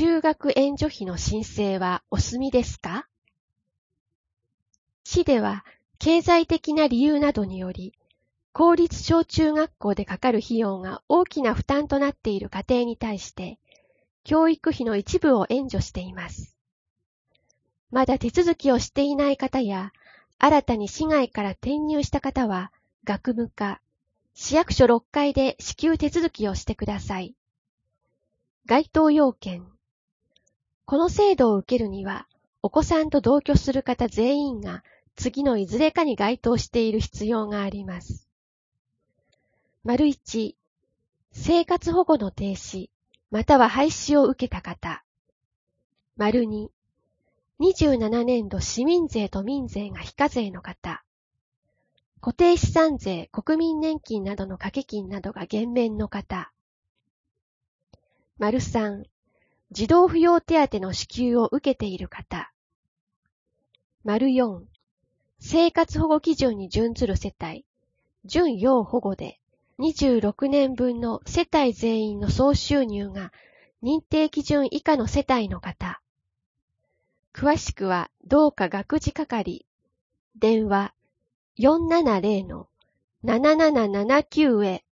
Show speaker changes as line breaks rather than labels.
就学援助費の申請はお済みですか？市では経済的な理由などにより、公立小中学校でかかる費用が大きな負担となっている家庭に対して、教育費の一部を援助しています。まだ手続きをしていない方や、新たに市外から転入した方は、学務課、市役所6階で支給手続きをしてください。該当要件。この制度を受けるには、お子さんと同居する方全員が次のいずれかに該当している必要があります。1、生活保護の停止、または廃止を受けた方。2、27年度市民税と民税が非課税の方。固定資産税、国民年金などの掛け金などが減免の方。3、児童扶養手当の支給を受けている方。4、生活保護基準に準ずる世帯、準要保護で26年分の世帯全員の総収入が認定基準以下の世帯の方。詳しくは同課学事係、電話 470-7779 へ